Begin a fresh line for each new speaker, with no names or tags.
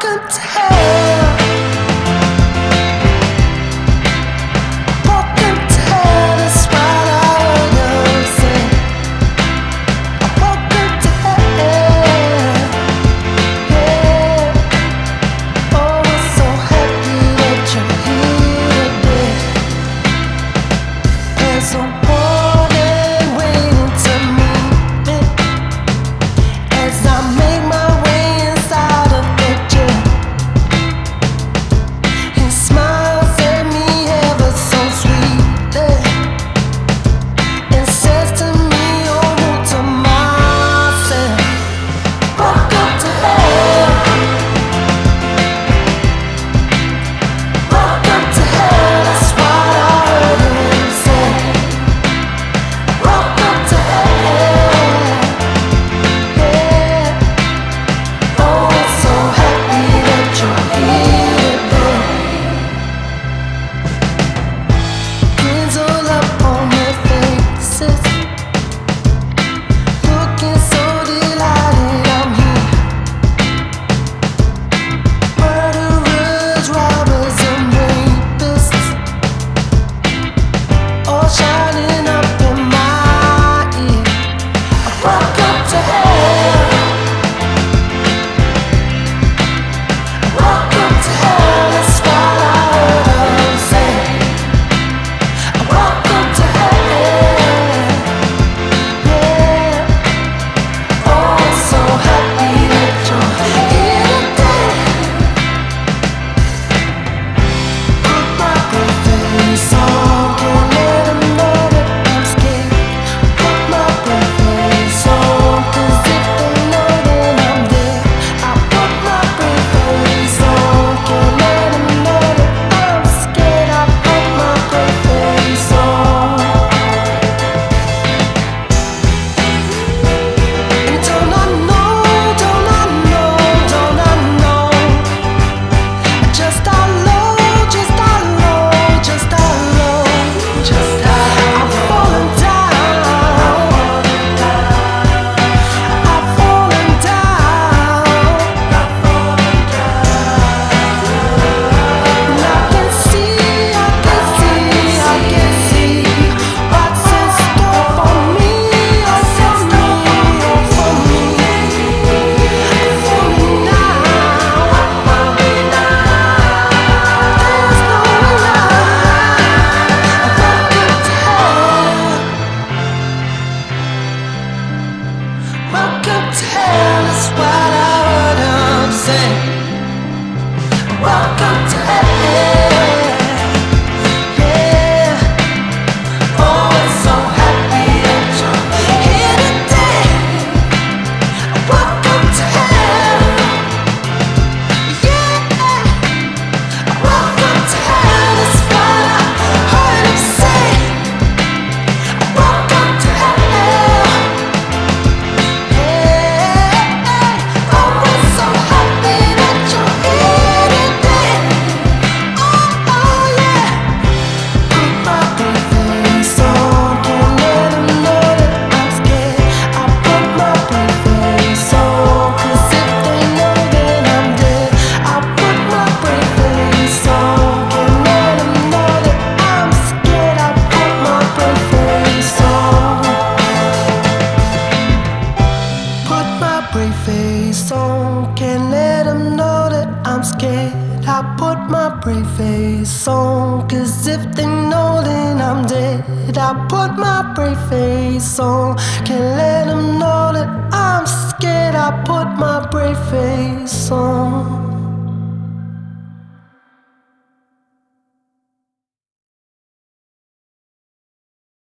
Welcome to hell. Welcome to hell. That's what I heard you say. Welcome to hell. Yeah. Oh, we're so happy that you're here today. There's a warning waiting to meet me as I make my way inside of the jail. He smiles at me ever so sweetly and says to me, oh, to myself, welcome to hell. Welcome to hell, that's what I heard him say. Welcome to hell. Yeah. Oh, I'm so happy that you're here today. Grins all up on their faces, looking so delighted I'm here. Murderers, robbers, and rapists, all shining up in my ear. Welcome to hell. Welcome to hell, that's what I heard them say. Welcome to hell. Yeah. Oh, I'm so happy that you're here today. Put my brave face on, can't let 'em know that I'm scared. Put my brave face on, 'cause if they know then I'm dead. I put my brave face on, can't let 'em know that I'm scared. I put my brave face on. And don't I know, just how low, just how low, just how low, just how I've fallen down. I've fallen down. And I can see what's in store for me, oh, for me, oh, for me, for me now. There's no lie. Welcome to hell. Welcome to hell, that's what I heard him say. Welcome to hell. Yeah. Oh, I'm so happy that you're here today. Welcome to hell. Yeah. Welcome to hell, that's what I heard him say. Welcome to hell. Yeah. Oh, we're so happy that you're here today. Oh, yeah. Put my brave face on, can't let 'em know that I'm scared. I put my brave face on, 'cause if they know then I'm dead. I put my brave face on, can't let 'em know that I'm scared. I put my brave face on. Put my brave face on, can't let 'em know that I'm scared. I put my brave face on, 'cause if they know then I'm dead. I put my brave face on, can't let 'em know that I'm scared. I put my brave face on.